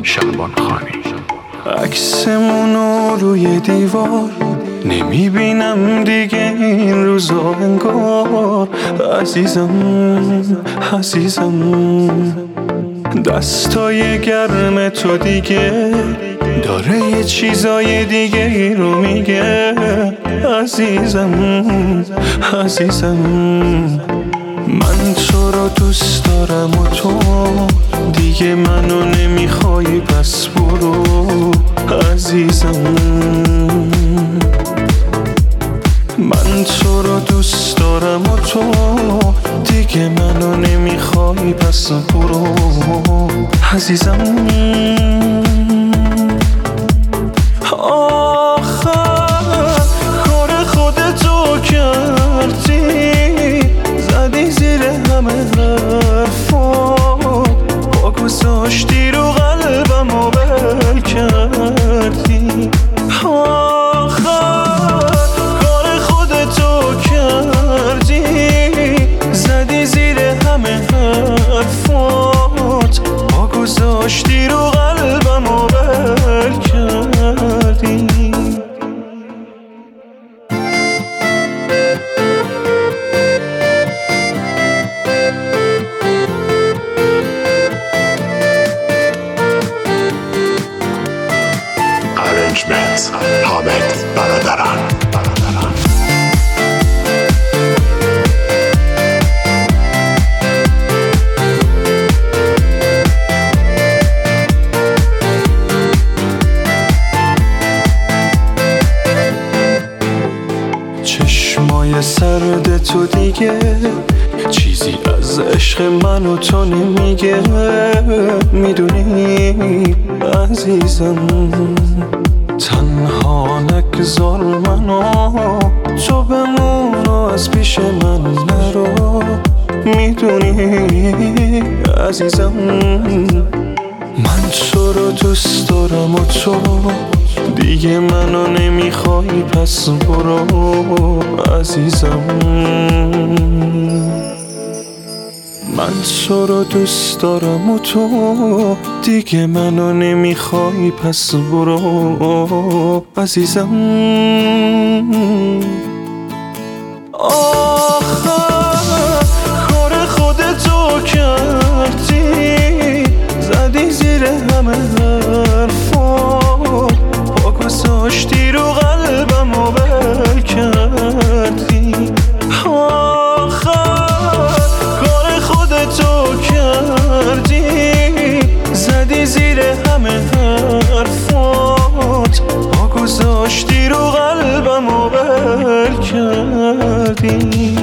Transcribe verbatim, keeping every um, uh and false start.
شعبانخانی. عکسمونو روی دیوار نمیبینم دیگه این روزا انگار. عزیزم عزیزم دستای گرم تو دیگه داره یه چیزای دیگه ای رو میگه. عزیزم عزیزم من تو رو دوست دارم و تو دیگه منو نمیخوای، پس برو عزیزم. من تو رو دوست دارم و تو دیگه منو نمیخوای، پس برو عزیزم. آخر کار خودتو کردی، زدی زیر همه حرفا، پا گذاشتی رو قلبم و بل کردی. آخر کار خودتو کردی، زدی زیر همه حرفات، پا گذاشتی رو قلبم و بل کردی. حامد برادران. چشمای سرد تو دیگه چیزی از عشق من و تو نمیگه. میدونی عزیزم تنها نگذار منو، تو بمون و از پیش من نرو. میدونی عزیزم من تو رو دوست دارم و تو دیگه منو نمیخوای، پس برو عزیزم. من تو رو دوست دارم و تو دیگه منو نمیخوای، پس برو عزیزم. آخر کار خودتو کردی، زدی زیر همه حرفا، پا گذاشتی رو قلبم و بل کردی. تو کردی، زدی زیر همه حرفات، پا گذاشتی رو قلبم و بل کردی.